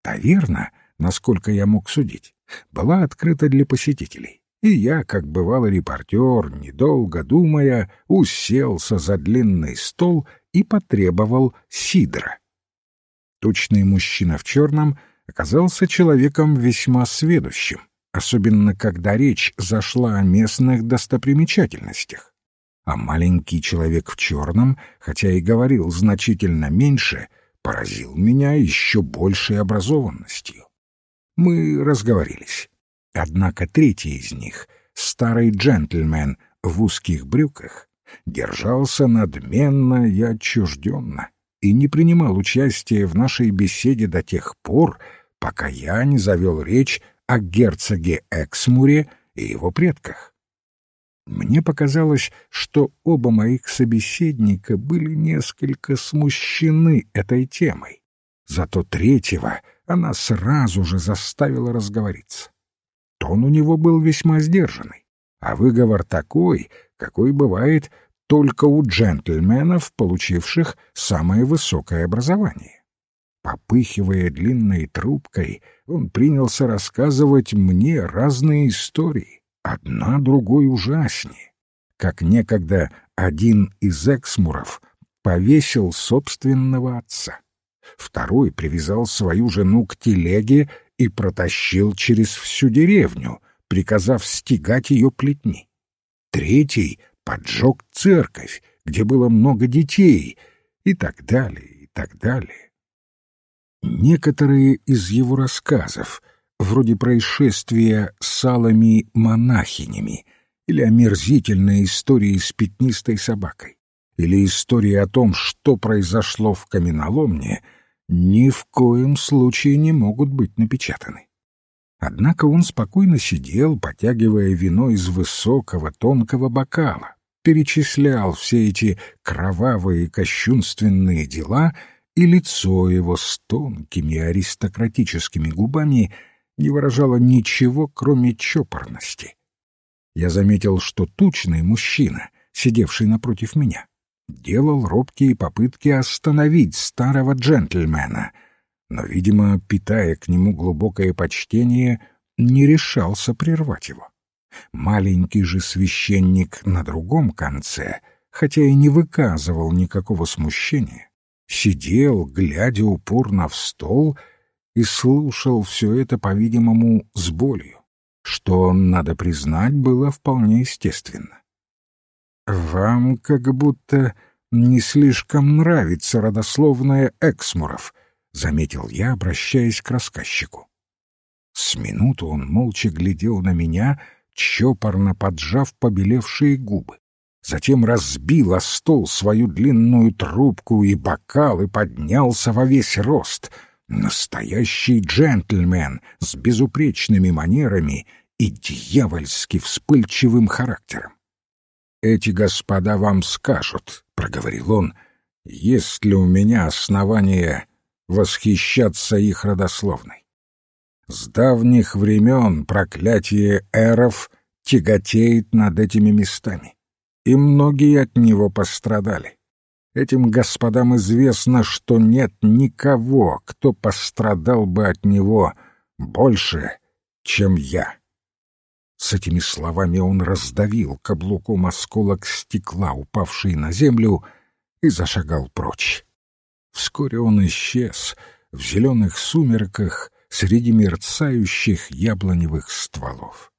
Таверна, насколько я мог судить, была открыта для посетителей, и я, как бывалый репортер, недолго думая, уселся за длинный стол и потребовал сидра. Тучный мужчина в черном оказался человеком весьма сведущим, особенно когда речь зашла о местных достопримечательностях. А маленький человек в черном, хотя и говорил значительно меньше, поразил меня еще большей образованностью. Мы разговорились. Однако третий из них, старый джентльмен в узких брюках, держался надменно и отчужденно и не принимал участия в нашей беседе до тех пор, пока я не завел речь о герцоге Эксмуре и его предках. Мне показалось, что оба моих собеседника были несколько смущены этой темой, зато третьего она сразу же заставила разговориться. Тон у него был весьма сдержанный, а выговор такой, какой бывает только у джентльменов, получивших самое высокое образование. Попыхивая длинной трубкой, он принялся рассказывать мне разные истории, одна другой ужаснее, как некогда один из Эксмуров повесил собственного отца, второй привязал свою жену к телеге и протащил через всю деревню, приказав стегать ее плетьми. Третий поджег церковь, где было много детей, и так далее, и так далее. Некоторые из его рассказов, вроде происшествия с алыми монахинями, или омерзительной истории с пятнистой собакой, или истории о том, что произошло в каменоломне, ни в коем случае не могут быть напечатаны. Однако он спокойно сидел, потягивая вино из высокого тонкого бокала, перечислял все эти кровавые кощунственные дела, и лицо его с тонкими аристократическими губами не выражало ничего, кроме чопорности. Я заметил, что тучный мужчина, сидевший напротив меня, делал робкие попытки остановить старого джентльмена, но, видимо, питая к нему глубокое почтение, не решался прервать его. Маленький же священник на другом конце, хотя и не выказывал никакого смущения, сидел, глядя упорно в стол, и слушал все это, по-видимому, с болью, что, надо признать, было вполне естественно. «Вам как будто не слишком нравится родословная Эксмуров», — заметил я, обращаясь к рассказчику. С минуту он молча глядел на меня, чопорно поджав побелевшие губы. Затем разбил о стол свою длинную трубку и бокал и поднялся во весь рост. Настоящий джентльмен с безупречными манерами и дьявольски вспыльчивым характером. «Эти господа вам скажут», — проговорил он, — «есть ли у меня основания восхищаться их родословной. С давних времен проклятие эров тяготеет над этими местами, и многие от него пострадали. Этим господам известно, что нет никого, кто пострадал бы от него больше, чем я». С этими словами он раздавил каблуком осколок стекла, упавший на землю, и зашагал прочь. Вскоре он исчез в зеленых сумерках среди мерцающих яблоневых стволов.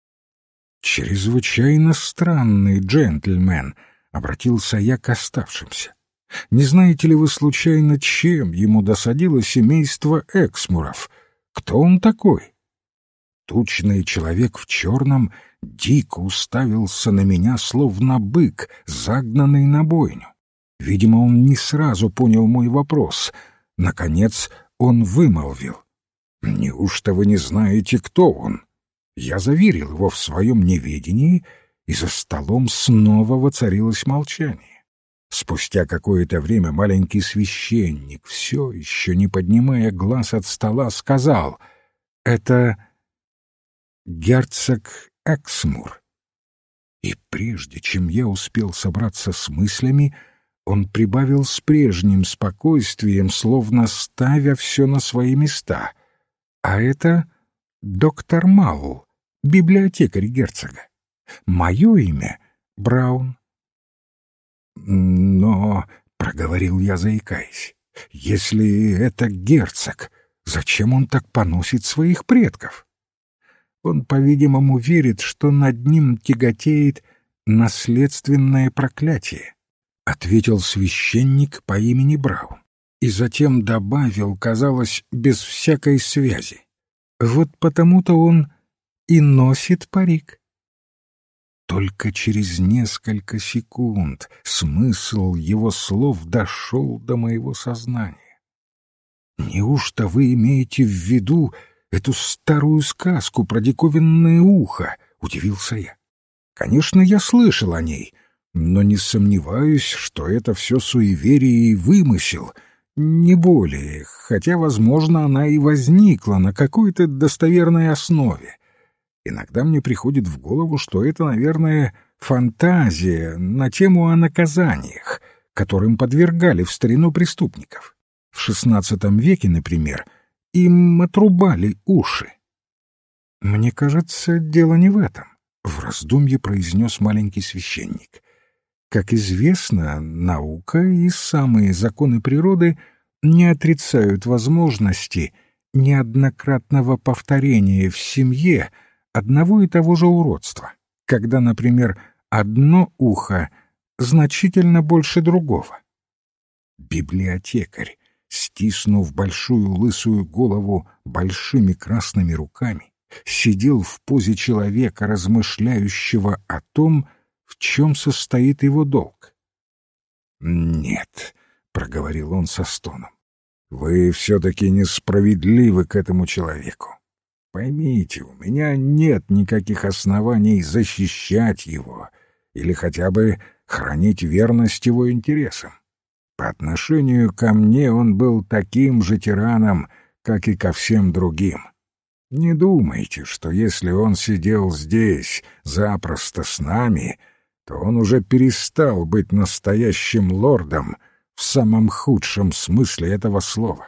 «Чрезвычайно странный джентльмен», — обратился я к оставшимся. «Не знаете ли вы случайно, чем ему досадило семейство Эксмуров? Кто он такой?» Тучный человек в черном дико уставился на меня, словно бык, загнанный на бойню. Видимо, он не сразу понял мой вопрос. Наконец он вымолвил: «Неужто вы не знаете, кто он?» Я заверил его в своем неведении, и за столом снова воцарилось молчание. Спустя какое-то время маленький священник, все еще не поднимая глаз от стола, сказал: «Это герцог Эксмур». И прежде чем я успел собраться с мыслями, Он прибавил с прежним спокойствием, словно ставя все на свои места. «А это доктор Малл, библиотекарь герцога. Мое имя — Браун». «Но, — проговорил я, заикаясь, — если это герцог, зачем он так поносит своих предков? Он, по-видимому, верит, что над ним тяготеет наследственное проклятие», — ответил священник по имени Браун, и затем добавил, казалось, без всякой связи: «Вот потому-то он и носит парик». Только через несколько секунд смысл его слов дошел до моего сознания. «Неужто вы имеете в виду эту старую сказку про диковинное ухо?» — удивился я. «Конечно, я слышал о ней, но не сомневаюсь, что это все суеверие и вымысел, не более, хотя, возможно, она и возникла на какой-то достоверной основе. Иногда мне приходит в голову, что это, наверное, фантазия на тему о наказаниях, которым подвергали в старину преступников. В XVI веке, например, им отрубали уши». «Мне кажется, дело не в этом», — в раздумье произнес маленький священник. «Как известно, наука и самые законы природы не отрицают возможности неоднократного повторения в семье одного и того же уродства, когда, например, одно ухо значительно больше другого». Библиотекарь, стиснув большую лысую голову большими красными руками, сидел в позе человека, размышляющего о том, в чем состоит его долг. «Нет», — проговорил он со стоном, — «вы все-таки несправедливы к этому человеку. Поймите, у меня нет никаких оснований защищать его или хотя бы хранить верность его интересам. По отношению ко мне он был таким же тираном, как и ко всем другим. Не думайте, что если он сидел здесь запросто с нами, то он уже перестал быть настоящим лордом в самом худшем смысле этого слова.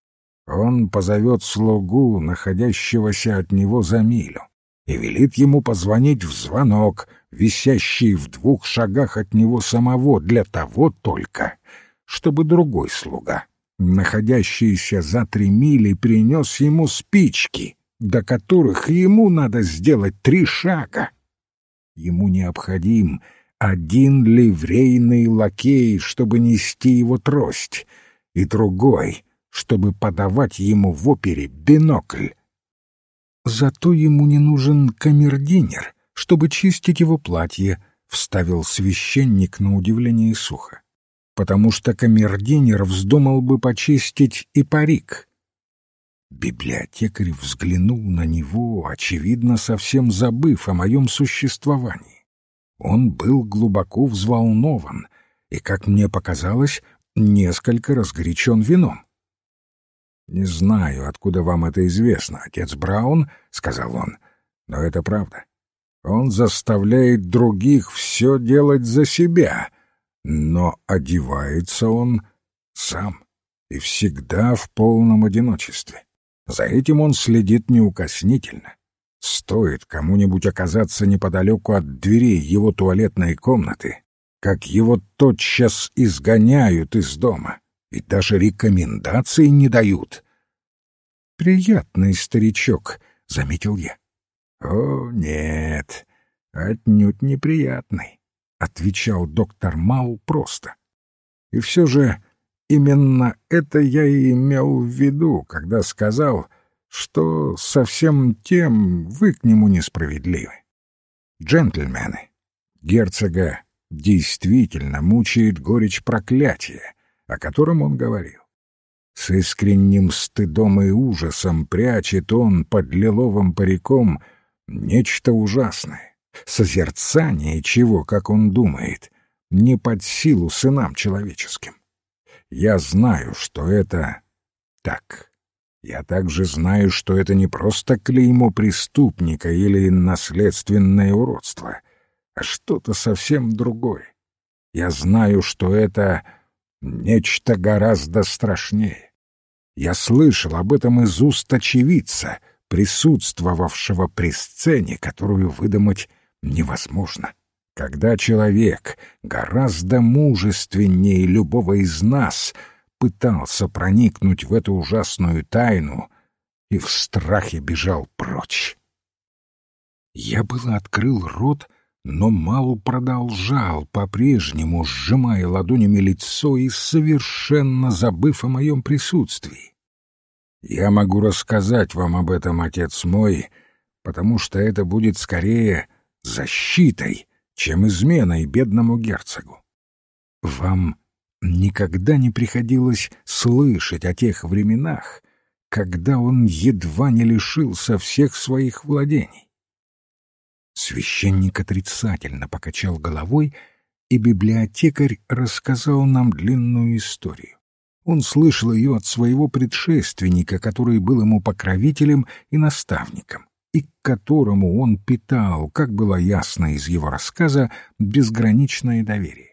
Он позовет слугу, находящегося от него за милю, и велит ему позвонить в звонок, висящий в 2 шагах от него самого, для того только, чтобы другой слуга, находящийся за 3 мили, принес ему спички, до которых ему надо сделать 3 шага. Ему необходим 1 ливрейный лакей, чтобы нести его трость, и другой, чтобы подавать ему в опере бинокль. Зато ему не нужен камердинер, чтобы чистить его платье, — вставил священник на удивление сухо, потому что камердинер вздумал бы почистить и парик. Библиотекарь взглянул на него, очевидно, совсем забыв о моем существовании. Он был глубоко взволнован и, как мне показалось, несколько разгорячен вином. «Не знаю, откуда вам это известно, отец Браун, — сказал он, — но это правда. Он заставляет других все делать за себя, но одевается он сам и всегда в полном одиночестве. За этим он следит неукоснительно. Стоит кому-нибудь оказаться неподалеку от дверей его туалетной комнаты, как его тотчас изгоняют из дома и даже рекомендаций не дают». «Приятный старичок», — заметил я. «О, нет, отнюдь неприятный», — отвечал доктор Малл просто. «И все же именно это я и имел в виду, когда сказал, что со всем тем вы к нему несправедливы. Джентльмены, герцога действительно мучает горечь проклятия, о котором он говорил. С искренним стыдом и ужасом прячет он под лиловым париком нечто ужасное, созерцание чего, как он думает, не под силу сынам человеческим. Я знаю, что это так. Я также знаю, что это не просто клеймо преступника или наследственное уродство, а что-то совсем другое. Я знаю, что это нечто гораздо страшнее. Я слышал об этом из уст очевидца, присутствовавшего при сцене, которую выдумать невозможно. Когда человек гораздо мужественнее любого из нас пытался проникнуть в эту ужасную тайну и в страхе бежал прочь. Я было открыл рот, но Малу продолжал, по-прежнему сжимая ладонями лицо и совершенно забыв о моем присутствии. «Я могу рассказать вам об этом, отец мой, потому что это будет скорее защитой, чем изменой бедному герцогу. Вам никогда не приходилось слышать о тех временах, когда он едва не лишился всех своих владений?» Священник отрицательно покачал головой, и библиотекарь рассказал нам длинную историю. Он слышал ее от своего предшественника, который был ему покровителем и наставником, и к которому он питал, как было ясно из его рассказа, безграничное доверие.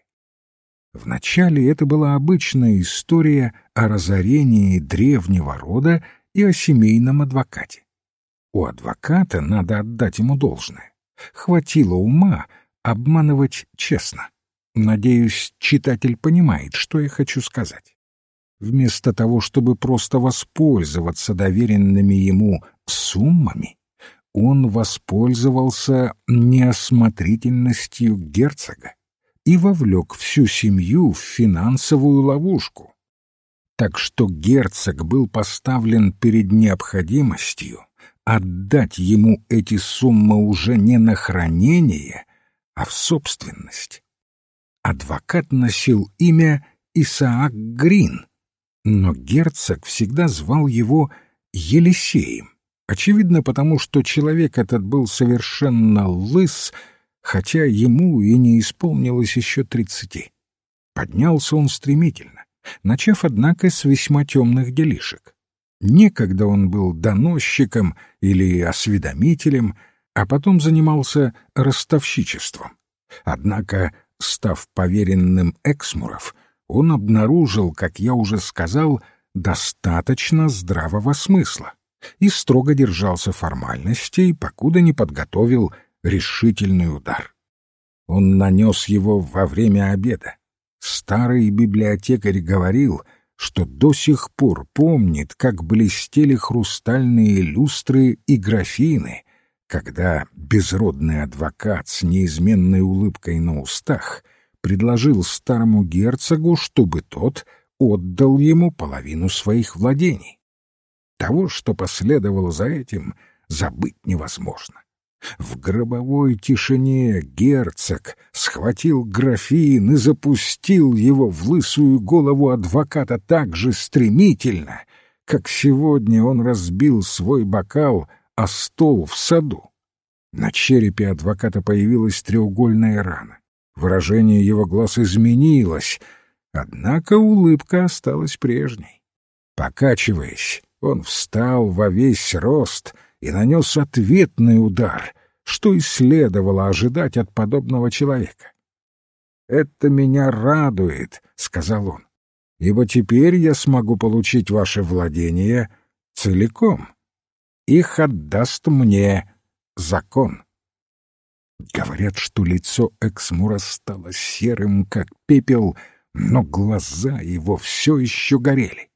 Вначале это была обычная история о разорении древнего рода и о семейном адвокате. У адвоката, надо отдать ему должное, хватило ума обманывать честно. Надеюсь, читатель понимает, что я хочу сказать. Вместо того, чтобы просто воспользоваться доверенными ему суммами, он воспользовался неосмотрительностью герцога и вовлек всю семью в финансовую ловушку. Так что герцог был поставлен перед необходимостью отдать ему эти суммы уже не на хранение, а в собственность. Адвокат носил имя Исаак Грин, но герцог всегда звал его Елисеем, очевидно потому, что человек этот был совершенно лыс, хотя ему и не исполнилось еще 30. Поднялся он стремительно, начав, однако, с весьма темных делишек. Некогда он был доносчиком или осведомителем, а потом занимался ростовщичеством. Однако, став поверенным Эксмуров, он обнаружил, как я уже сказал, достаточно здравого смысла и строго держался формальностей, покуда не подготовил решительный удар. Он нанес его во время обеда. Старый библиотекарь говорил, что до сих пор помнит, как блестели хрустальные люстры и графины, когда безродный адвокат с неизменной улыбкой на устах предложил старому герцогу, чтобы тот отдал ему половину своих владений. Того, что последовало за этим, забыть невозможно. В гробовой тишине герцог схватил графин и запустил его в лысую голову адвоката так же стремительно, как сегодня он разбил свой бокал о стол в саду. На черепе адвоката появилась треугольная рана. Выражение его глаз изменилось, однако улыбка осталась прежней. Покачиваясь, он встал во весь рост и нанес ответный удар, что и следовало ожидать от подобного человека. «Это меня радует», — сказал он, — «ибо теперь я смогу получить ваше владение целиком. Их отдаст мне закон». Говорят, что лицо Эксмура стало серым, как пепел, но глаза его все еще горели.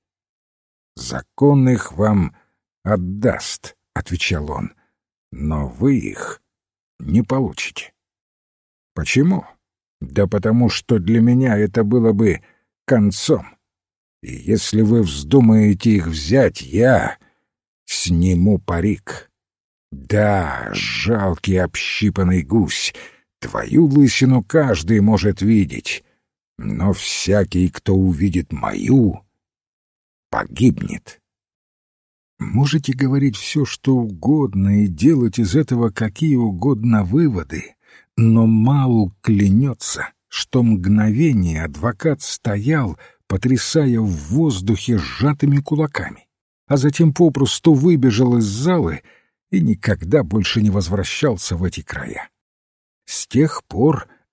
«Закон их вам отдаст», — отвечал он, — «но вы их не получите». «Почему?» «Да потому что для меня это было бы концом. И если вы вздумаете их взять, я сниму парик. Да, жалкий общипанный гусь, твою лысину каждый может видеть, но всякий, кто увидит мою, погибнет». Можете говорить все, что угодно, и делать из этого какие угодно выводы, но Мал клянется, что мгновение адвокат стоял, потрясая в воздухе сжатыми кулаками, а затем попросту выбежал из залы и никогда больше не возвращался в эти края. С тех пор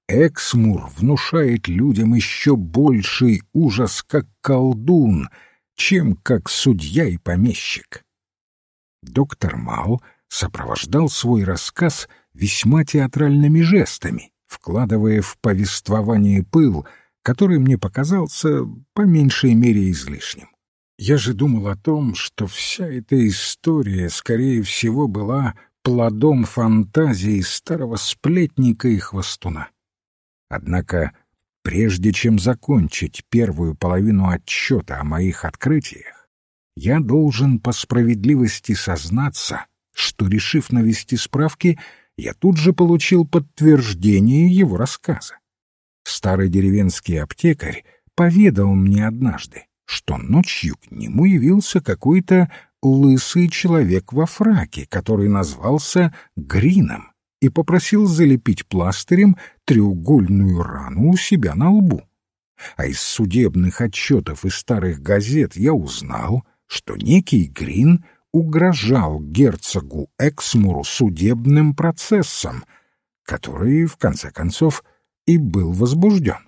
Эксмур внушает людям еще больший ужас как колдун, чем как судья и помещик. Доктор Мал сопровождал свой рассказ весьма театральными жестами, вкладывая в повествование пыл, который мне показался по меньшей мере излишним. Я же думал о том, что вся эта история, скорее всего, была плодом фантазии старого сплетника и хвостуна. Однако, прежде чем закончить первую половину отчета о моих открытиях, я должен по справедливости сознаться, что, решив навести справки, я тут же получил подтверждение его рассказа. Старый деревенский аптекарь поведал мне однажды, что ночью к нему явился какой-то лысый человек во фраке, который назвался Грином, и попросил залепить пластырем треугольную рану у себя на лбу. А из судебных отчетов и старых газет я узнал, что некий Грин угрожал герцогу Эксмуру судебным процессом, который, в конце концов, и был возбужден.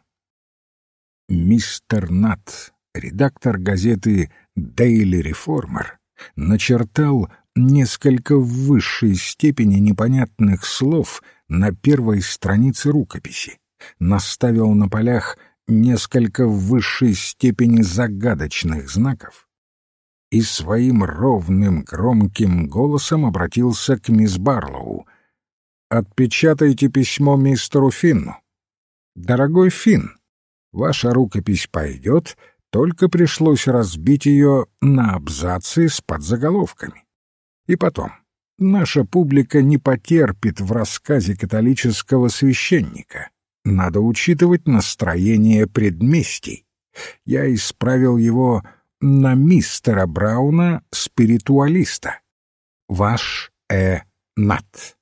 Мистер Нат, редактор газеты «Дейли Реформер», начертал несколько в высшей степени непонятных слов на первой странице рукописи, наставил на полях несколько в высшей степени загадочных знаков и своим ровным громким голосом обратился к мисс Барлоу. «Отпечатайте письмо мистеру Финну. Дорогой Финн, ваша рукопись пойдет, только пришлось разбить ее на абзацы с подзаголовками. И потом, наша публика не потерпит в рассказе католического священника. Надо учитывать настроение предместий. Я исправил его на мистера Брауна, спиритуалиста. Ваш Нат».